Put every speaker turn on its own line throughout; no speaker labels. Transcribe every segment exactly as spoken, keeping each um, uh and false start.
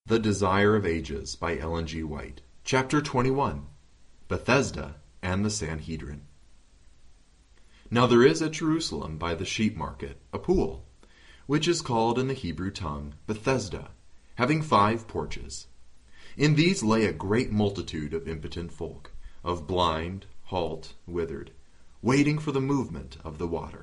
The Desire of Ages by Ellen G. White. Chapter twenty-one. Bethesda and the Sanhedrin. Now there is at Jerusalem by the sheep market a pool, which is called in the Hebrew tongue Bethesda, having five porches. In these lay a great multitude of impotent folk, of blind, halt, withered, waiting for the movement of the water.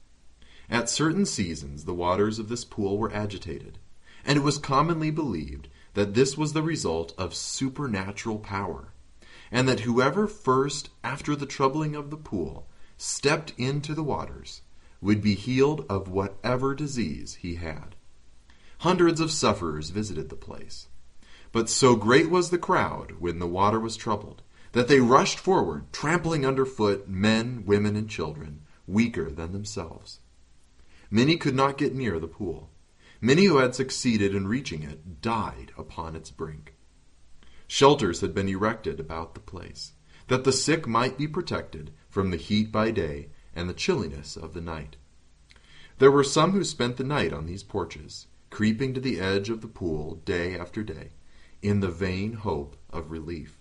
At certain seasons the waters of this pool were agitated, and it was commonly believed that this was the result of supernatural power, and that whoever first, after the troubling of the pool, stepped into the waters, would be healed of whatever disease he had. Hundreds of sufferers visited the place. But so great was the crowd when the water was troubled, that they rushed forward, trampling underfoot men, women, and children, weaker than themselves. Many could not get near the pool. Many who had succeeded in reaching it died upon its brink. Shelters had been erected about the place, that the sick might be protected from the heat by day and the chilliness of the night. There were some who spent the night on these porches, creeping to the edge of the pool day after day, in the vain hope of relief.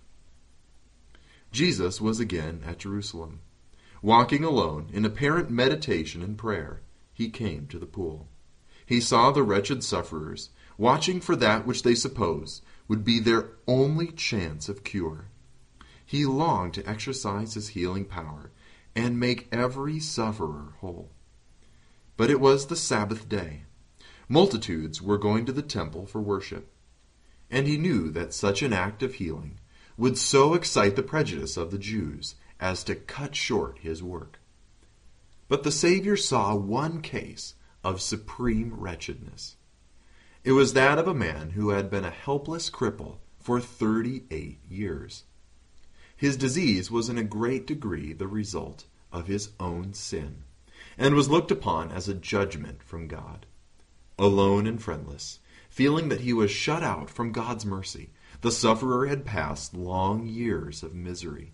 Jesus was again at Jerusalem. Walking alone, in apparent meditation and prayer, he came to the pool. He saw the wretched sufferers, watching for that which they supposed would be their only chance of cure. He longed to exercise his healing power and make every sufferer whole. But it was the Sabbath day. Multitudes were going to the temple for worship, and he knew that such an act of healing would so excite the prejudice of the Jews as to cut short his work. But the Savior saw one case of supreme wretchedness. It was that of a man who had been a helpless cripple for thirty-eight years. His disease was in a great degree the result of his own sin, and was looked upon as a judgment from God. Alone and friendless, feeling that he was shut out from God's mercy, the sufferer had passed long years of misery.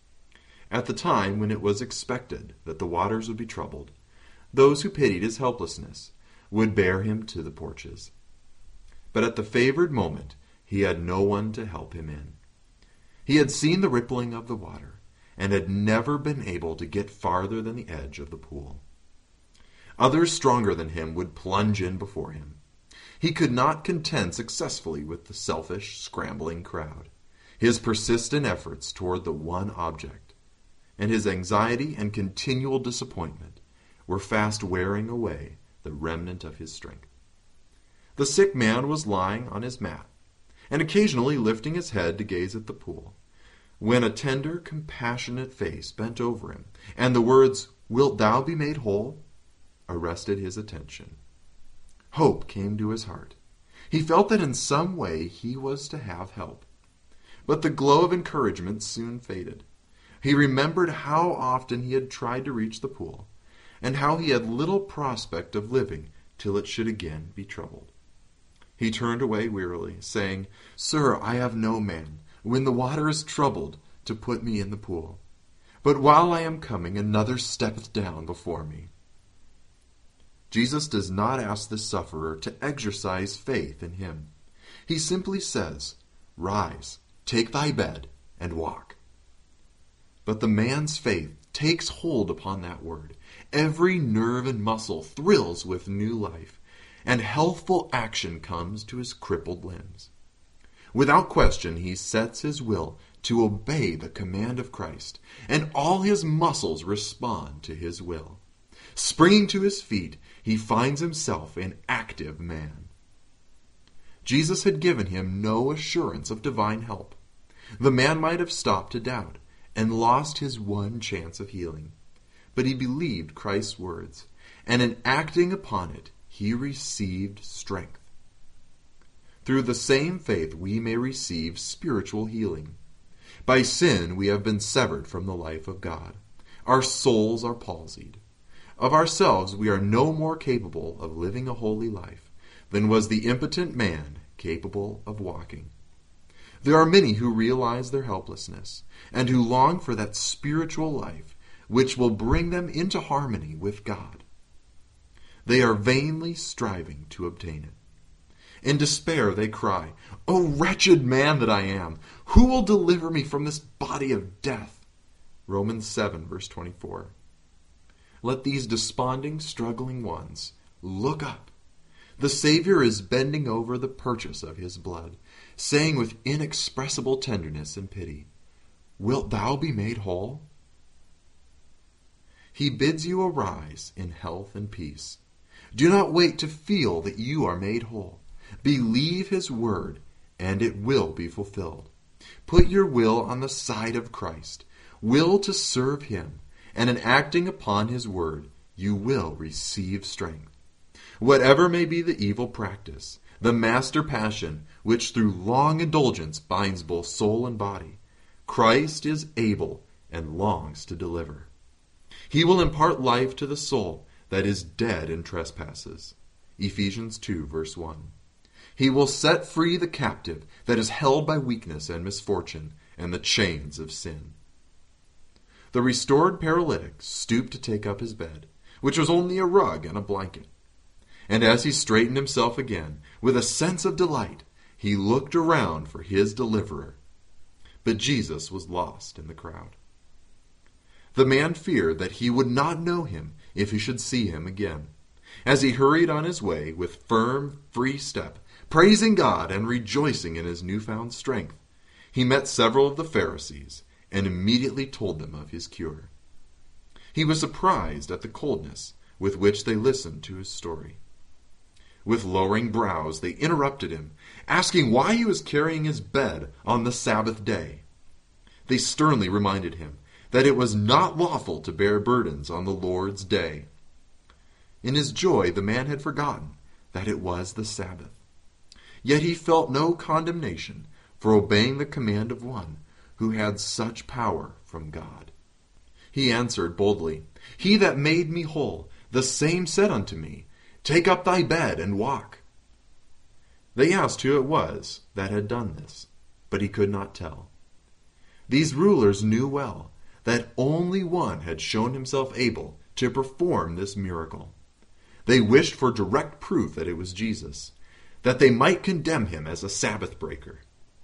At the time when it was expected that the waters would be troubled, those who pitied his helplessness would bear him to the porches. But at the favored moment, he had no one to help him in. He had seen the rippling of the water, and had never been able to get farther than the edge of the pool. Others stronger than him would plunge in before him. He could not contend successfully with the selfish, scrambling crowd, his persistent efforts toward the one object, and his anxiety and continual disappointment were fast wearing away the remnant of his strength. The sick man was lying on his mat, and occasionally lifting his head to gaze at the pool, when a tender, compassionate face bent over him, and the words, "Wilt thou be made whole?" arrested his attention. Hope came to his heart. He felt that in some way he was to have help. But the glow of encouragement soon faded. He remembered how often he had tried to reach the pool, and how he had little prospect of living till it should again be troubled. He turned away wearily, saying, "Sir, I have no man, when the water is troubled, to put me in the pool. But while I am coming, another steppeth down before me." Jesus does not ask the sufferer to exercise faith in him. He simply says, "Rise, take thy bed, and walk." But the man's faith takes hold upon that word. Every nerve and muscle thrills with new life, and healthful action comes to his crippled limbs. Without question, he sets his will to obey the command of Christ, and all his muscles respond to his will. Springing to his feet, he finds himself an active man. Jesus had given him no assurance of divine help. The man might have stopped to doubt and lost his one chance of healing. But he believed Christ's words, and in acting upon it, he received strength. Through the same faith we may receive spiritual healing. By sin we have been severed from the life of God. Our souls are palsied. Of ourselves we are no more capable of living a holy life than was the impotent man capable of walking. There are many who realize their helplessness, and who long for that spiritual life which will bring them into harmony with God. They are vainly striving to obtain it. In despair they cry, "O wretched man that I am, who will deliver me from this body of death?" Romans seven, verse twenty-four. Let these desponding, struggling ones look up. The Savior is bending over the purchase of his blood, saying with inexpressible tenderness and pity, "Wilt thou be made whole?" He bids you arise in health and peace. Do not wait to feel that you are made whole. Believe his word, and it will be fulfilled. Put your will on the side of Christ. Will to serve him, and in acting upon his word, you will receive strength. Whatever may be the evil practice, the master passion, which through long indulgence binds both soul and body, Christ is able and longs to deliver. He will impart life to the soul that is dead in trespasses. Ephesians two, verse one. He will set free the captive that is held by weakness and misfortune and the chains of sin. The restored paralytic stooped to take up his bed, which was only a rug and a blanket. And as he straightened himself again, with a sense of delight, he looked around for his deliverer. But Jesus was lost in the crowd. The man feared that he would not know him if he should see him again. As he hurried on his way with firm, free step, praising God and rejoicing in his newfound strength, he met several of the Pharisees and immediately told them of his cure. He was surprised at the coldness with which they listened to his story. With lowering brows, they interrupted him, asking why he was carrying his bed on the Sabbath day. They sternly reminded him that it was not lawful to bear burdens on the Lord's day. In his joy, the man had forgotten that it was the Sabbath. Yet he felt no condemnation for obeying the command of one who had such power from God. He answered boldly, "He that made me whole, the same said unto me, Take up thy bed and walk." They asked who it was that had done this, but he could not tell. These rulers knew well that only one had shown himself able to perform this miracle. They wished for direct proof that it was Jesus, that they might condemn him as a Sabbath breaker.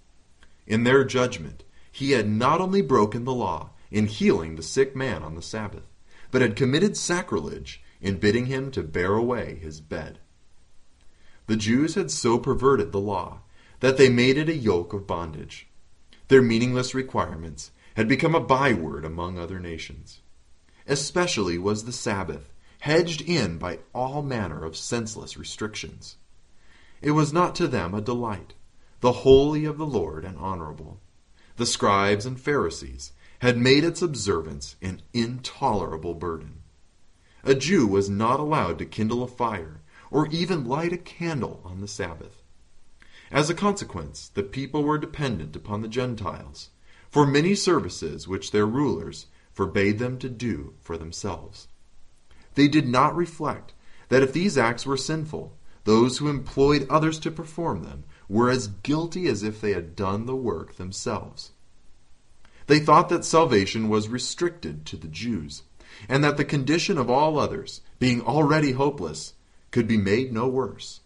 In their judgment, he had not only broken the law in healing the sick man on the Sabbath, but had committed sacrilege in bidding him to bear away his bed. The Jews had so perverted the law that they made it a yoke of bondage. Their meaningless requirements had become a byword among other nations. Especially was the Sabbath hedged in by all manner of senseless restrictions. It was not to them a delight, the holy of the Lord and honorable. The scribes and Pharisees had made its observance an intolerable burden. A Jew was not allowed to kindle a fire or even light a candle on the Sabbath. As a consequence, the people were dependent upon the Gentiles for many services which their rulers forbade them to do for themselves. They did not reflect that if these acts were sinful, those who employed others to perform them were as guilty as if they had done the work themselves. They thought that salvation was restricted to the Jews, and that the condition of all others, being already hopeless, could be made no worse.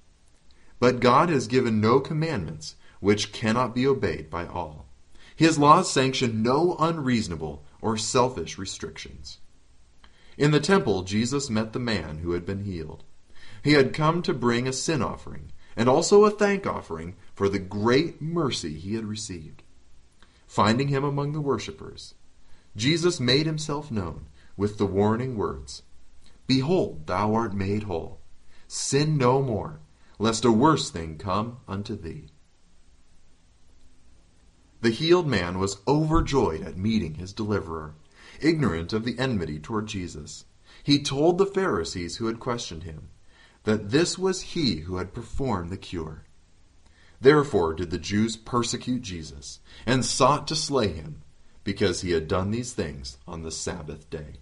But God has given no commandments which cannot be obeyed by all. His laws sanction no unreasonable or selfish restrictions. In the temple, Jesus met the man who had been healed. He had come to bring a sin offering and also a thank offering for the great mercy he had received. Finding him among the worshippers, Jesus made himself known with the warning words, "Behold, thou art made whole. Sin no more, lest a worse thing come unto thee." The healed man was overjoyed at meeting his deliverer, ignorant of the enmity toward Jesus. He told the Pharisees who had questioned him that this was he who had performed the cure. Therefore did the Jews persecute Jesus and sought to slay him, because he had done these things on the Sabbath day.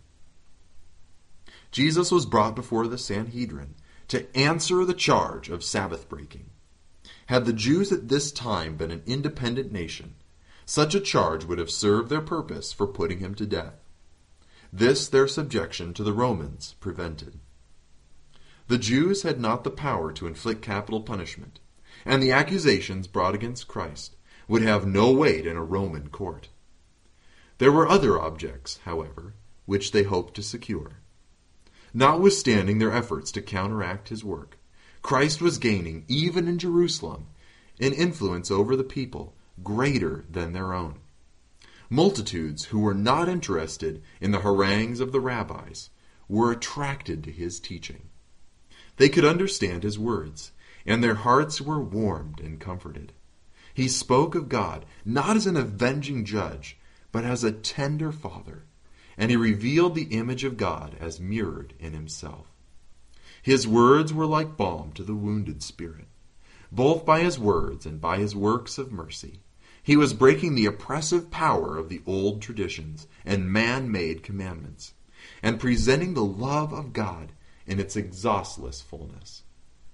Jesus was brought before the Sanhedrin to answer the charge of Sabbath breaking. Had the Jews at this time been an independent nation, such a charge would have served their purpose for putting him to death. This their subjection to the Romans prevented. The Jews had not the power to inflict capital punishment, and the accusations brought against Christ would have no weight in a Roman court. There were other objects, however, which they hoped to secure. Notwithstanding their efforts to counteract his work, Christ was gaining, even in Jerusalem, an influence over the people greater than their own. Multitudes who were not interested in the harangues of the rabbis were attracted to his teaching. They could understand his words, and their hearts were warmed and comforted. He spoke of God not as an avenging judge, but as a tender father, and he revealed the image of God as mirrored in himself. His words were like balm to the wounded spirit. Both by his words and by his works of mercy, he was breaking the oppressive power of the old traditions and man-made commandments, and presenting the love of God in its exhaustless fullness.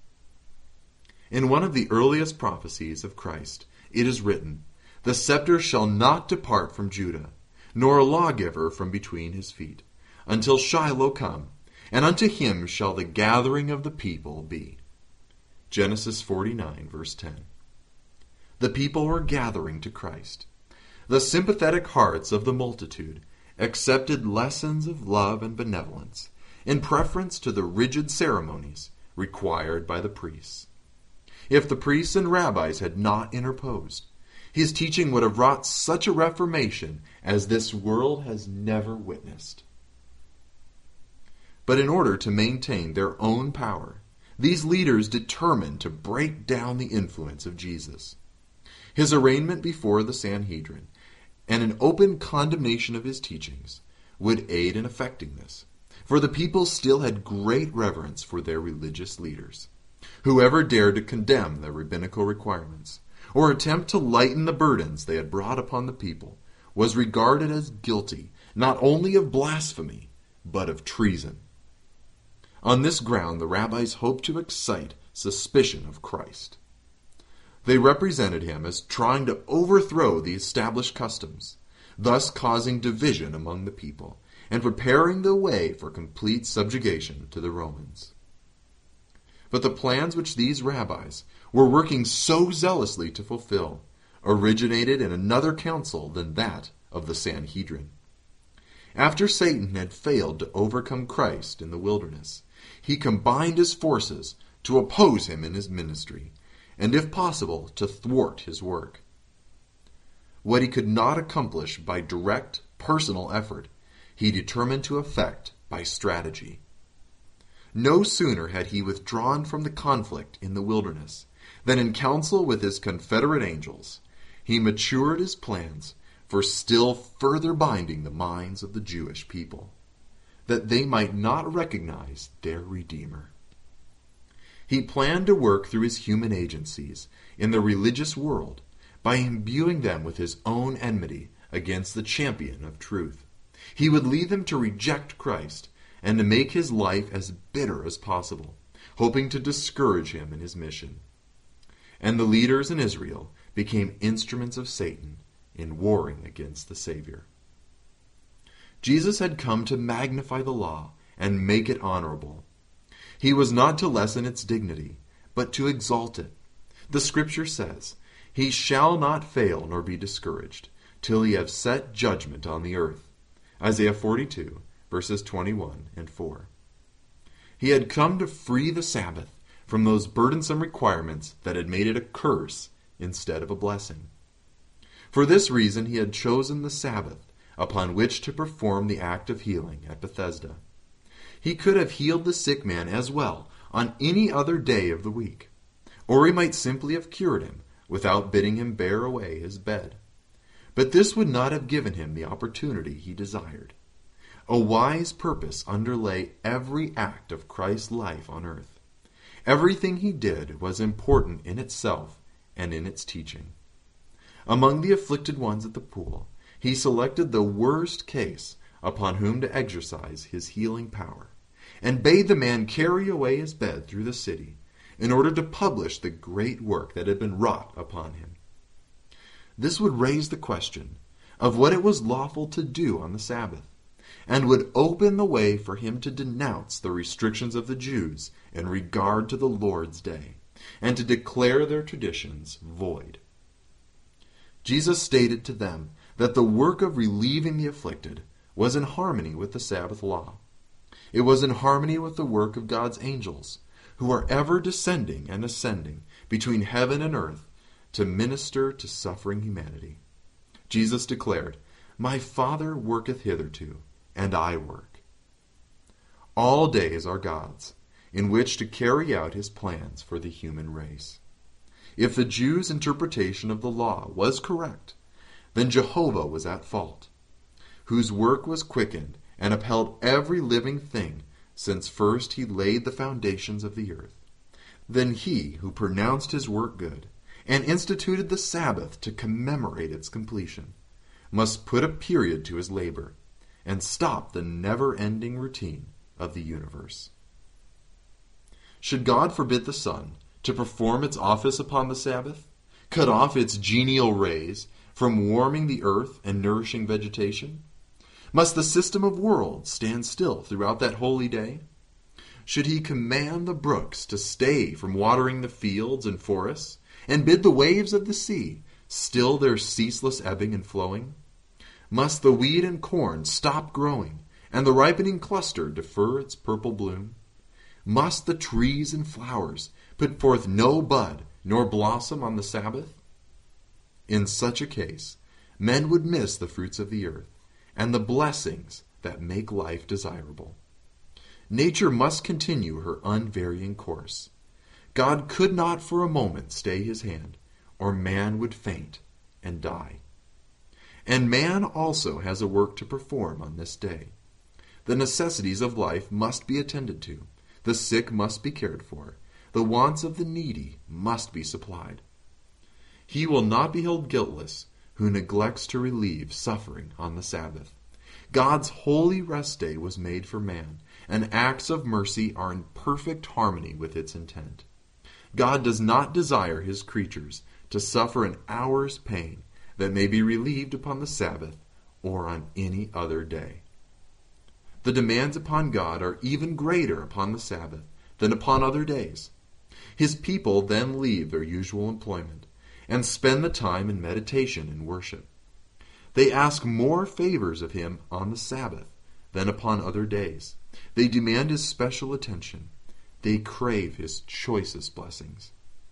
In one of the earliest prophecies of Christ, it is written, "The scepter shall not depart from Judah, nor a lawgiver from between his feet, until Shiloh come, and unto him shall the gathering of the people be." Genesis forty-nine, verse ten. The people were gathering to Christ. The sympathetic hearts of the multitude accepted lessons of love and benevolence in preference to the rigid ceremonies required by the priests. If the priests and rabbis had not interposed, his teaching would have wrought such a reformation as this world has never witnessed. But in order to maintain their own power, these leaders determined to break down the influence of Jesus. His arraignment before the Sanhedrin and an open condemnation of his teachings would aid in effecting this, for the people still had great reverence for their religious leaders. Whoever dared to condemn the rabbinical requirements or attempt to lighten the burdens they had brought upon the people was regarded as guilty not only of blasphemy, but of treason. On this ground, the rabbis hoped to excite suspicion of Christ. They represented him as trying to overthrow the established customs, thus causing division among the people and preparing the way for complete subjugation to the Romans. But the plans which these rabbis were working so zealously to fulfill originated in another council than that of the Sanhedrin. After Satan had failed to overcome Christ in the wilderness, he combined his forces to oppose him in his ministry, and if possible, to thwart his work. What he could not accomplish by direct personal effort, he determined to effect by strategy. No sooner had he withdrawn from the conflict in the wilderness than in council with his confederate angels, he matured his plans for still further binding the minds of the Jewish people, that they might not recognize their Redeemer. He planned to work through his human agencies in the religious world by imbuing them with his own enmity against the champion of truth. He would lead them to reject Christ and to make his life as bitter as possible, hoping to discourage him in his mission. And the leaders in Israel became instruments of Satan in warring against the Savior. Jesus had come to magnify the law and make it honorable. He was not to lessen its dignity, but to exalt it. The Scripture says, "He shall not fail nor be discouraged, till he have set judgment on the earth." Isaiah forty-two, verses twenty-one and four. He had come to free the Sabbath from those burdensome requirements that had made it a curse instead of a blessing. For this reason he had chosen the Sabbath upon which to perform the act of healing at Bethesda. He could have healed the sick man as well on any other day of the week, or he might simply have cured him without bidding him bear away his bed. But this would not have given him the opportunity he desired. A wise purpose underlay every act of Christ's life on earth. Everything he did was important in itself and in its teaching. Among the afflicted ones at the pool, he selected the worst case upon whom to exercise his healing power, and bade the man carry away his bed through the city, in order to publish the great work that had been wrought upon him. This would raise the question of what it was lawful to do on the Sabbath, and would open the way for him to denounce the restrictions of the Jews in regard to the Lord's Day, and to declare their traditions void. Jesus stated to them that the work of relieving the afflicted was in harmony with the Sabbath law. It was in harmony with the work of God's angels, who are ever descending and ascending between heaven and earth to minister to suffering humanity. Jesus declared, "My Father worketh hitherto, and I work." All days are God's, in which to carry out his plans for the human race. If the Jews' interpretation of the law was correct, then Jehovah was at fault, whose work was quickened and upheld every living thing since first he laid the foundations of the earth. Then he who pronounced his work good, and instituted the Sabbath to commemorate its completion, must put a period to his labor, and stop the never-ending routine of the universe. Should God forbid the sun to perform its office upon the Sabbath, cut off its genial rays from warming the earth and nourishing vegetation? Must the system of worlds stand still throughout that holy day? Should he command the brooks to stay from watering the fields and forests, and bid the waves of the sea still their ceaseless ebbing and flowing? Must the wheat and corn stop growing, and the ripening cluster defer its purple bloom? Must the trees and flowers put forth no bud nor blossom on the Sabbath? In such a case, men would miss the fruits of the earth, and the blessings that make life desirable. Nature must continue her unvarying course. God could not for a moment stay his hand, or man would faint and die. And man also has a work to perform on this day. The necessities of life must be attended to, the sick must be cared for, the wants of the needy must be supplied. He will not be held guiltless who neglects to relieve suffering on the Sabbath. God's holy rest day was made for man, and acts of mercy are in perfect harmony with its intent. God does not desire his creatures to suffer an hour's pain that may be relieved upon the Sabbath or on any other day. The demands upon God are even greater upon the Sabbath than upon other days. His people then leave their usual employment and spend the time in meditation and worship. They ask more favors of him on the Sabbath than upon other days. They demand his special attention. They crave his choicest blessings.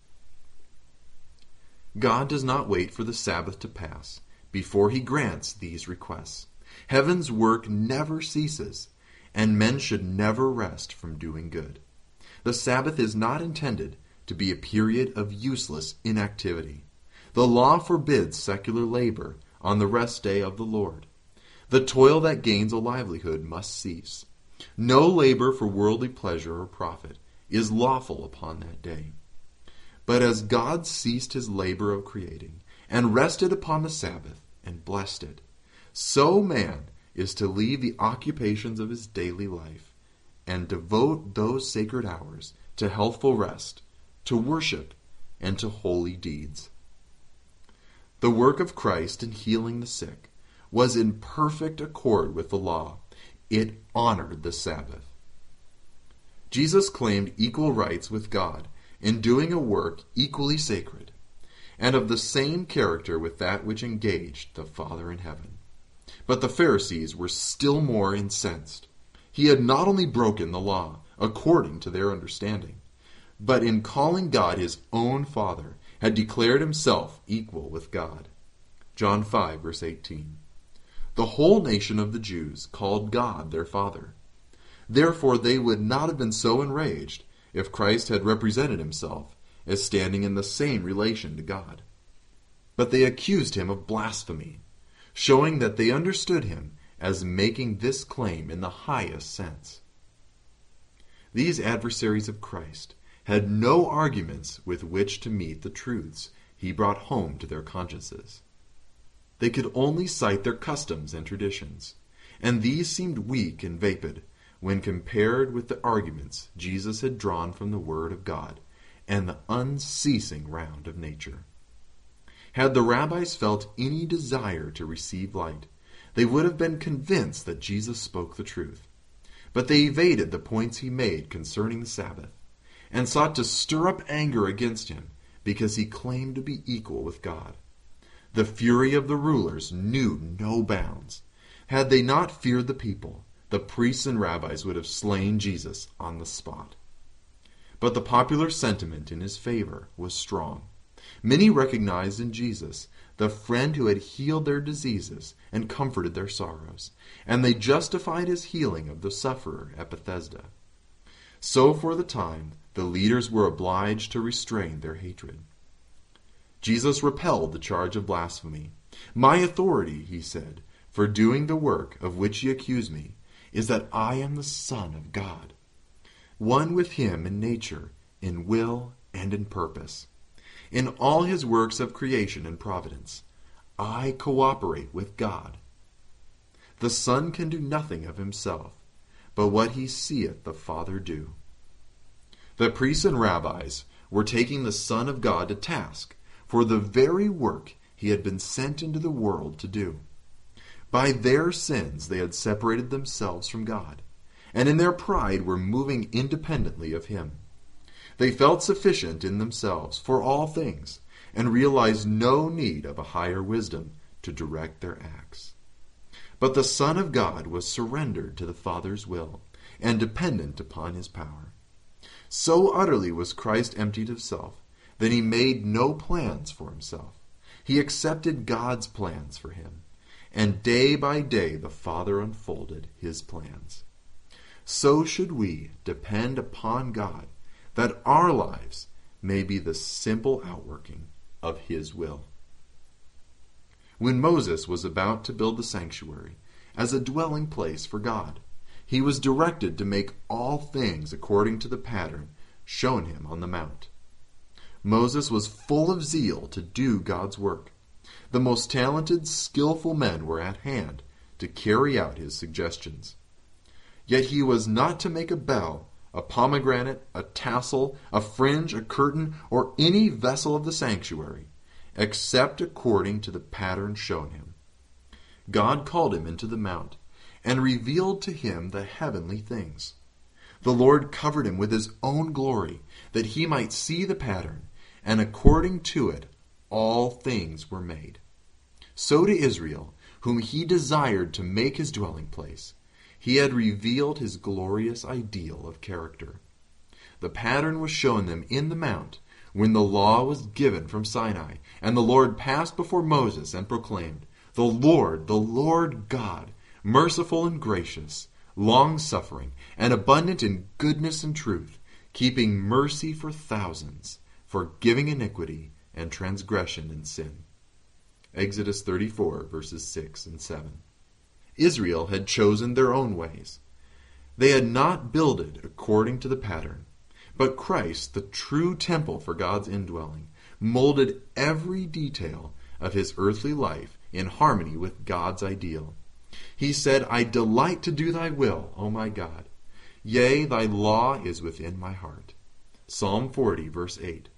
God does not wait for the Sabbath to pass before he grants these requests. Heaven's work never ceases, and men should never rest from doing good. The Sabbath is not intended to be a period of useless inactivity. The law forbids secular labor on the rest day of the Lord. The toil that gains a livelihood must cease. No labor for worldly pleasure or profit is lawful upon that day. But as God ceased his labor of creating, and rested upon the Sabbath, and blessed it, so man is to leave the occupations of his daily life, and devote those sacred hours to healthful rest, to worship, and to holy deeds. The work of Christ in healing the sick was in perfect accord with the law. It honored the Sabbath. Jesus claimed equal rights with God in doing a work equally sacred, and of the same character with that which engaged the Father in heaven. But the Pharisees were still more incensed. He had not only broken the law according to their understanding, but in calling God his own Father, had declared himself equal with God. John five, verse eighteen. The whole nation of the Jews called God their Father. Therefore they would not have been so enraged if Christ had represented himself as standing in the same relation to God. But they accused him of blasphemy, showing that they understood him as making this claim in the highest sense. These adversaries of Christ had no arguments with which to meet the truths he brought home to their consciences. They could only cite their customs and traditions, and these seemed weak and vapid when compared with the arguments Jesus had drawn from the Word of God and the unceasing round of nature. Had the rabbis felt any desire to receive light, they would have been convinced that Jesus spoke the truth. But they evaded the points he made concerning the Sabbath, and sought to stir up anger against him because he claimed to be equal with God. The fury of the rulers knew no bounds. Had they not feared the people, the priests and rabbis would have slain Jesus on the spot. But the popular sentiment in his favor was strong. Many recognized in Jesus the friend who had healed their diseases and comforted their sorrows, and they justified his healing of the sufferer at Bethesda. So for the time, the leaders were obliged to restrain their hatred. Jesus repelled the charge of blasphemy. My authority, he said, for doing the work of which ye accuse me, is that I am the Son of God, one with him in nature, in will, and in purpose. In all his works of creation and providence, I cooperate with God. The Son can do nothing of himself, but what he seeth the Father do. The priests and rabbis were taking the Son of God to task for the very work he had been sent into the world to do. By their sins they had separated themselves from God, and in their pride were moving independently of him. They felt sufficient in themselves for all things, and realized no need of a higher wisdom to direct their acts. But the Son of God was surrendered to the Father's will, and dependent upon his power. So utterly was Christ emptied of self, that he made no plans for himself. He accepted God's plans for him, and day by day the Father unfolded his plans. So should we depend upon God, that our lives may be the simple outworking of his will. When Moses was about to build the sanctuary as a dwelling place for God, he was directed to make all things according to the pattern shown him on the mount. Moses was full of zeal to do God's work. The most talented, skillful men were at hand to carry out his suggestions. Yet he was not to make a bell, a pomegranate, a tassel, a fringe, a curtain, or any vessel of the sanctuary, except according to the pattern shown him. God called him into the mount, and revealed to him the heavenly things. The Lord covered him with his own glory, that he might see the pattern, and according to it all things were made. So to Israel, whom he desired to make his dwelling place, he had revealed his glorious ideal of character. The pattern was shown them in the mount, when the law was given from Sinai, and the Lord passed before Moses and proclaimed, The Lord, the Lord God, merciful and gracious, long-suffering, and abundant in goodness and truth, keeping mercy for thousands, forgiving iniquity and transgression and sin. Exodus thirty-four, verses six and seven. Israel had chosen their own ways. They had not builded according to the pattern, but Christ, the true temple for God's indwelling, molded every detail of his earthly life in harmony with God's ideal. He said, I delight to do thy will, O my God. Yea, thy law is within my heart. Psalm forty, verse eight.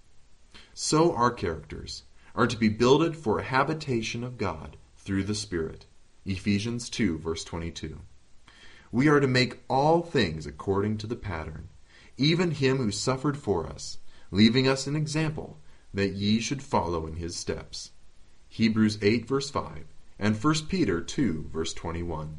So our characters are to be builded for a habitation of God through the Spirit. Ephesians two, verse twenty-two. We are to make all things according to the pattern, even him who suffered for us, leaving us an example that ye should follow in his steps. Hebrews eight, verse five, and First Peter two, verse twenty-one.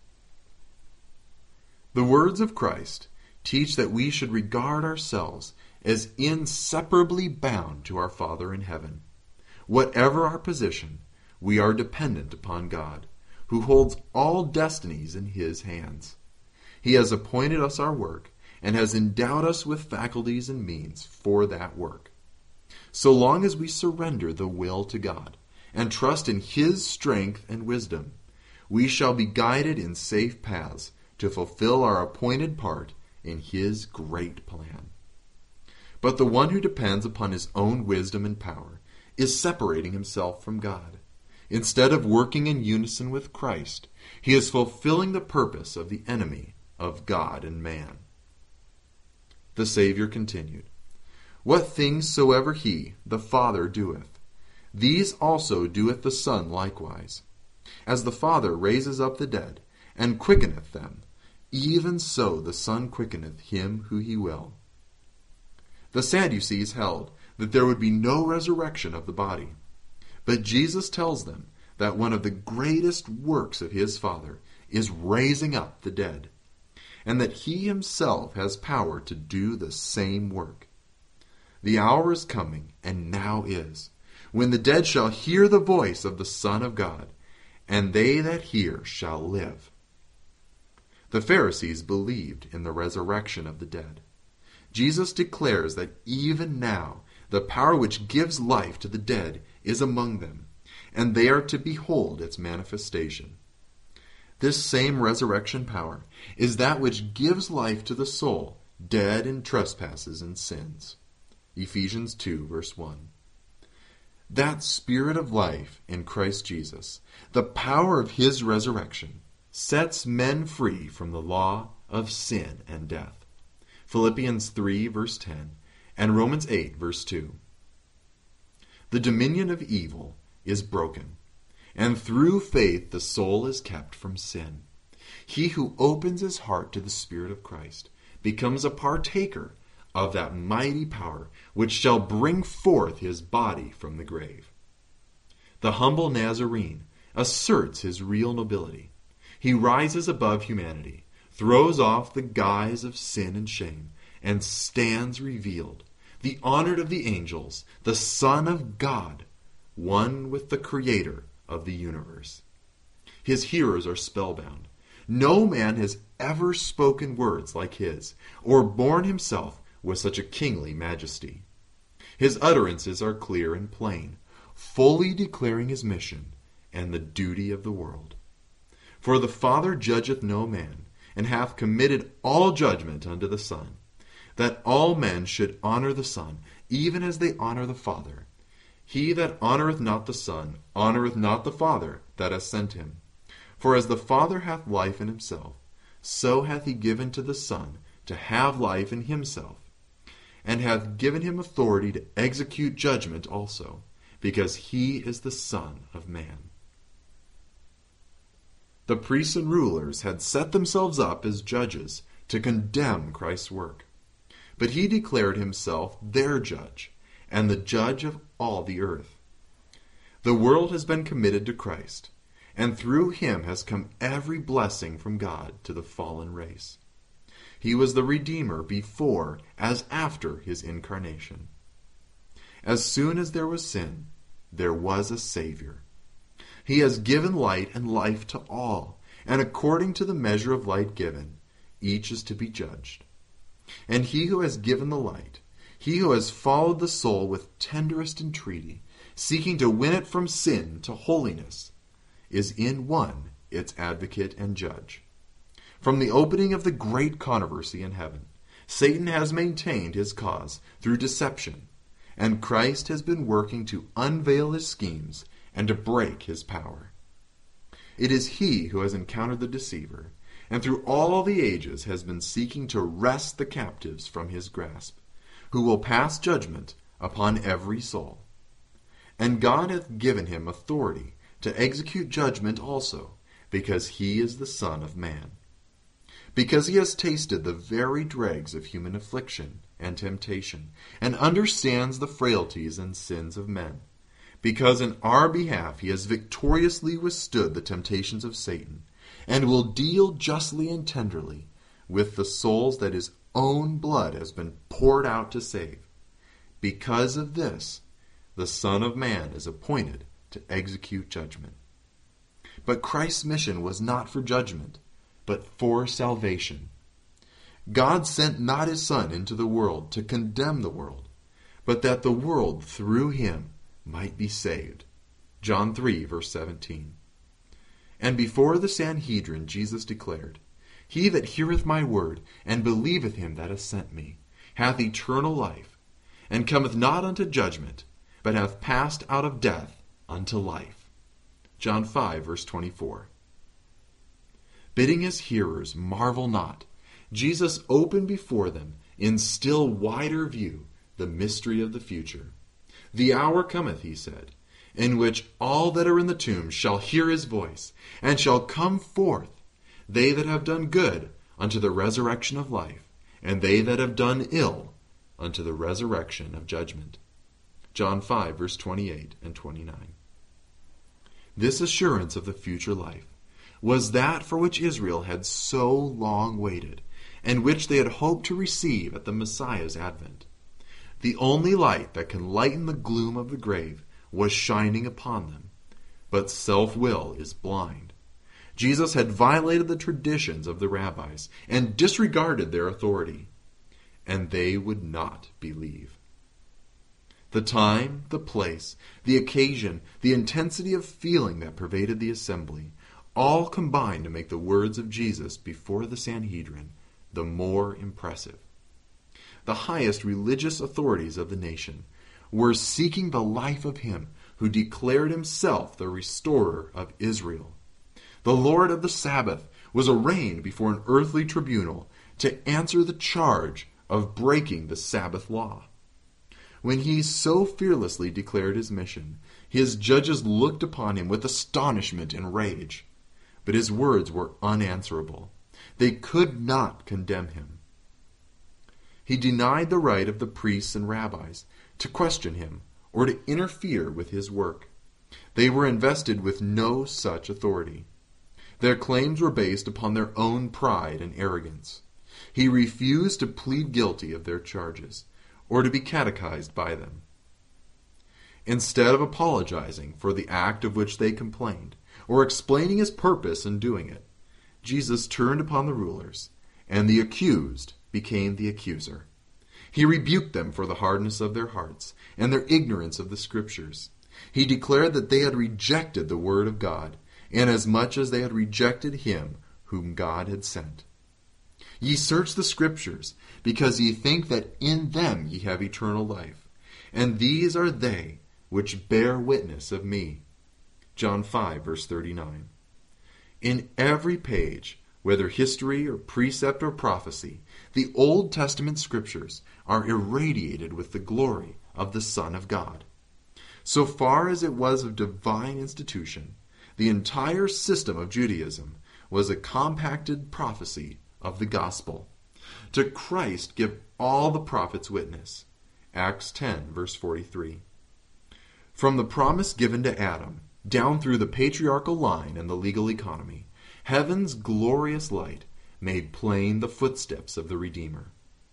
The words of Christ teach that we should regard ourselves as inseparably bound to our Father in heaven. Whatever our position, we are dependent upon God, who holds all destinies in his hands. He has appointed us our work, and has endowed us with faculties and means for that work. So long as we surrender the will to God, and trust in his strength and wisdom, we shall be guided in safe paths to fulfill our appointed part in his great plan. But the one who depends upon his own wisdom and power is separating himself from God. Instead of working in unison with Christ, he is fulfilling the purpose of the enemy of God and man. The Savior continued, What things soever he, the Father, doeth, these also doeth the Son likewise. As the Father raises up the dead, and quickeneth them, even so the Son quickeneth him who he will. The Sadducees held that there would be no resurrection of the body. But Jesus tells them that one of the greatest works of his Father is raising up the dead, and that he himself has power to do the same work. The hour is coming, and now is, when the dead shall hear the voice of the Son of God, and they that hear shall live. The Pharisees believed in the resurrection of the dead. Jesus declares that even now the power which gives life to the dead is among them, and they are to behold its manifestation. This same resurrection power is that which gives life to the soul dead in trespasses and sins. Ephesians two, verse one. That Spirit of life in Christ Jesus, the power of his resurrection, sets men free from the law of sin and death. Philippians three, verse ten, and Romans eight, verse two. The dominion of evil is broken, and through faith the soul is kept from sin. He who opens his heart to the Spirit of Christ becomes a partaker of that mighty power which shall bring forth his body from the grave. The humble Nazarene asserts his real nobility. He rises above humanity, throws off the guise of sin and shame, and stands revealed, the honored of the angels, the Son of God, one with the Creator of the universe. His hearers are spellbound. No man has ever spoken words like his, or borne himself with such a kingly majesty. His utterances are clear and plain, fully declaring his mission and the duty of the world. For the Father judgeth no man, and hath committed all judgment unto the Son, that all men should honor the Son, even as they honor the Father. He that honoureth not the Son honoureth not the Father that hath sent him. For as the Father hath life in himself, so hath he given to the Son to have life in himself, and hath given him authority to execute judgment also, because he is the Son of Man. The priests and rulers had set themselves up as judges to condemn Christ's work. But he declared himself their judge, and the judge of all the earth. The world has been committed to Christ, and through him has come every blessing from God to the fallen race. He was the Redeemer before as after his incarnation. As soon as there was sin, there was a Savior. He has given light and life to all, and according to the measure of light given, each is to be judged. And he who has given the light, he who has followed the soul with tenderest entreaty, seeking to win it from sin to holiness, is in one its advocate and judge. From the opening of the great controversy in heaven, Satan has maintained his cause through deception, and Christ has been working to unveil his schemes and to break his power. It is he who has encountered the deceiver, and through all the ages has been seeking to wrest the captives from his grasp, who will pass judgment upon every soul. And God hath given him authority to execute judgment also, because he is the Son of Man. Because he has tasted the very dregs of human affliction and temptation, and understands the frailties and sins of men. Because in our behalf he has victoriously withstood the temptations of Satan, and will deal justly and tenderly with the souls that his own blood has been poured out to save. Because of this, the Son of Man is appointed to execute judgment. But Christ's mission was not for judgment, but for salvation. God sent not his Son into the world to condemn the world, but that the world through him might be saved. John three, verse seventeen. And before the Sanhedrin Jesus declared, He that heareth my word, and believeth him that hath sent me, hath eternal life, and cometh not unto judgment, but hath passed out of death unto life. John five, verse twenty-four. Bidding his hearers marvel not, Jesus opened before them in still wider view the mystery of the future. The hour cometh, he said, in which all that are in the tomb shall hear his voice, and shall come forth, they that have done good unto the resurrection of life, and they that have done ill unto the resurrection of judgment. John five, verse twenty-eight and twenty-nine. This assurance of the future life was that for which Israel had so long waited, and which they had hoped to receive at the Messiah's advent. The only light that can lighten the gloom of the grave was shining upon them. But self-will is blind. Jesus had violated the traditions of the rabbis and disregarded their authority, and they would not believe. The time, the place, the occasion, the intensity of feeling that pervaded the assembly, all combined to make the words of Jesus before the Sanhedrin the more impressive. The highest religious authorities of the nation were seeking the life of him who declared himself the restorer of Israel. The Lord of the Sabbath was arraigned before an earthly tribunal to answer the charge of breaking the Sabbath law. When he so fearlessly declared his mission, his judges looked upon him with astonishment and rage. But his words were unanswerable. They could not condemn him. He denied the right of the priests and rabbis to question him or to interfere with his work. They were invested with no such authority. Their claims were based upon their own pride and arrogance. He refused to plead guilty of their charges or to be catechized by them. Instead of apologizing for the act of which they complained or explaining his purpose in doing it, Jesus turned upon the rulers, and the accused became the accuser. He rebuked them for the hardness of their hearts and their ignorance of the Scriptures. He declared that they had rejected the Word of God, inasmuch as they had rejected him whom God had sent. Ye search the Scriptures, because ye think that in them ye have eternal life, and these are they which bear witness of me. John five, verse thirty-nine. In every page, whether history or precept or prophecy, the Old Testament Scriptures are irradiated with the glory of the Son of God. So far as it was of divine institution, the entire system of Judaism was a compacted prophecy of the gospel. To Christ give all the prophets witness. Acts ten, verse forty-three. From the promise given to Adam, down through the patriarchal line and the legal economy, heaven's glorious light made plain the footsteps of the Redeemer.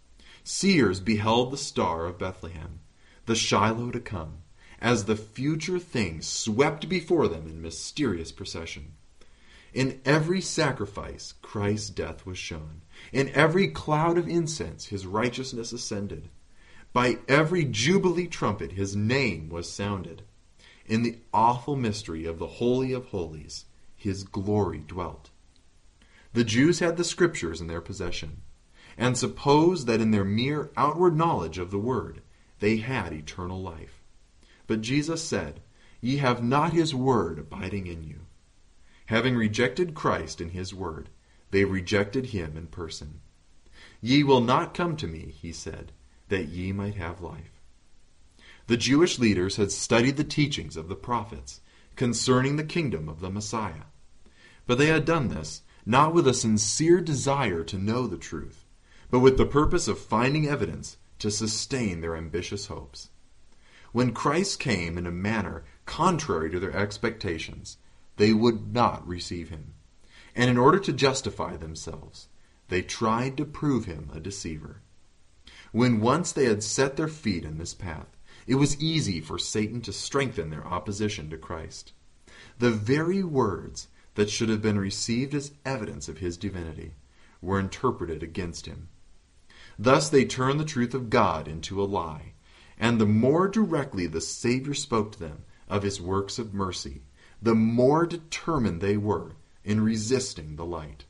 Seers beheld the star of Bethlehem, the Shiloh to come, as the future things swept before them in mysterious procession. In every sacrifice Christ's death was shown. In every cloud of incense his righteousness ascended. By every jubilee trumpet his name was sounded. In the awful mystery of the Holy of Holies, his glory dwelt. The Jews had the Scriptures in their possession, and supposed that in their mere outward knowledge of the Word, they had eternal life. But Jesus said, Ye have not his Word abiding in you. Having rejected Christ and his Word, they rejected him in person. Ye will not come to me, he said, that ye might have life. The Jewish leaders had studied the teachings of the prophets concerning the kingdom of the Messiah. But they had done this not with a sincere desire to know the truth, but with the purpose of finding evidence to sustain their ambitious hopes. When Christ came in a manner contrary to their expectations, they would not receive him. And in order to justify themselves, they tried to prove him a deceiver. When once they had set their feet in this path, it was easy for Satan to strengthen their opposition to Christ. The very words that should have been received as evidence of his divinity were interpreted against him. Thus they turned the truth of God into a lie, and the more directly the Savior spoke to them of his works of mercy, the more determined they were in resisting the light.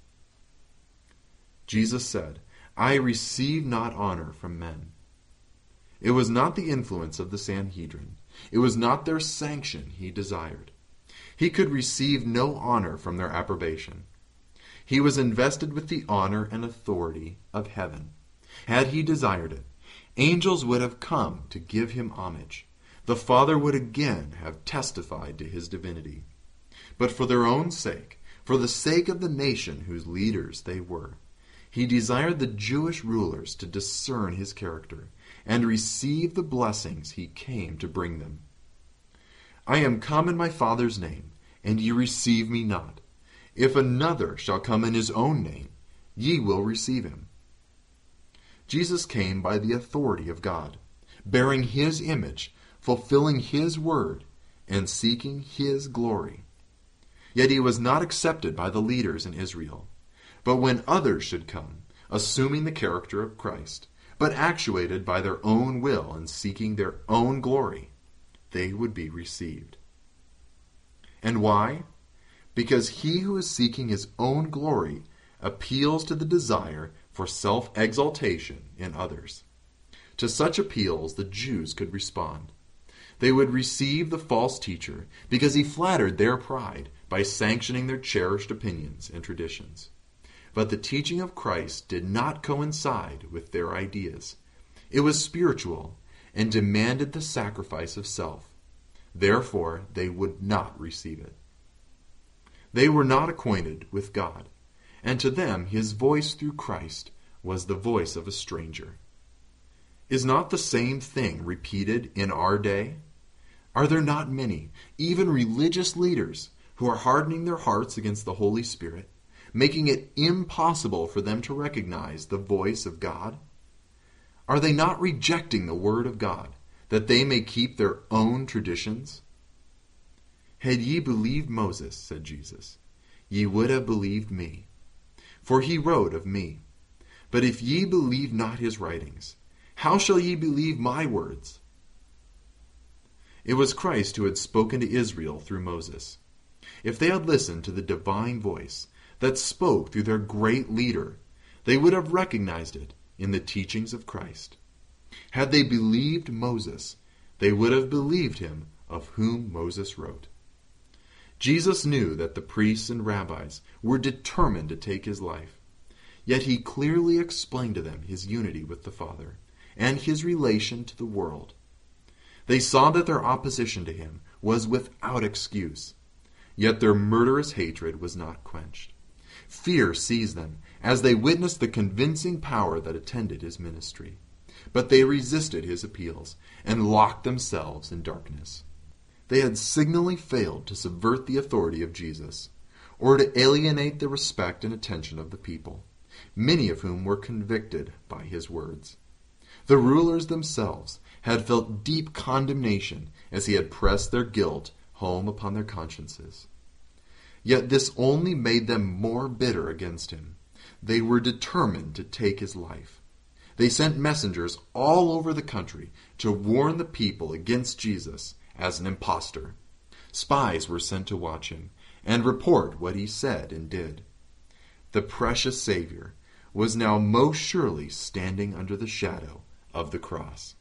Jesus said, I receive not honor from men. It was not the influence of the Sanhedrin. It was not their sanction he desired. He could receive no honor from their approbation. He was invested with the honor and authority of heaven. Had he desired it, angels would have come to give him homage. the Father would again have testified to his divinity. But for their own sake, for the sake of the nation whose leaders they were, he desired the Jewish rulers to discern his character and receive the blessings he came to bring them. I am come in my Father's name, and ye receive me not. If another shall come in his own name, ye will receive him. Jesus came by the authority of God, bearing his image, fulfilling his word, and seeking his glory. Yet he was not accepted by the leaders in Israel. But when others should come, assuming the character of Christ, but actuated by their own will and seeking their own glory, they would be received. And why? Because he who is seeking his own glory appeals to the desire for self-exaltation in others. To such appeals the Jews could respond. They would receive the false teacher because he flattered their pride by sanctioning their cherished opinions and traditions. But the teaching of Christ did not coincide with their ideas. It was spiritual and demanded the sacrifice of self. Therefore, they would not receive it. They were not acquainted with God, and to them his voice through Christ was the voice of a stranger. Is not the same thing repeated in our day? Are there not many, even religious leaders, who are hardening their hearts against the Holy Spirit, making it impossible for them to recognize the voice of God? Are they not rejecting the Word of God, that they may keep their own traditions? Had ye believed Moses, said Jesus, ye would have believed me, for he wrote of me. But if ye believe not his writings, how shall ye believe my words? It was Christ who had spoken to Israel through Moses. If they had listened to the divine voice that spoke through their great leader, they would have recognized it in the teachings of Christ. Had they believed Moses, they would have believed him of whom Moses wrote. Jesus knew that the priests and rabbis were determined to take his life, yet he clearly explained to them his unity with the Father and his relation to the world. They saw that their opposition to him was without excuse, yet their murderous hatred was not quenched. Fear seized them as they witnessed the convincing power that attended his ministry. But they resisted his appeals and locked themselves in darkness. They had signally failed to subvert the authority of Jesus, or to alienate the respect and attention of the people, many of whom were convicted by his words. The rulers themselves had felt deep condemnation as he had pressed their guilt home upon their consciences. Yet this only made them more bitter against him. They were determined to take his life. They sent messengers all over the country to warn the people against Jesus as an impostor. Spies were sent to watch him and report what he said and did. The precious Savior was now most surely standing under the shadow of the cross.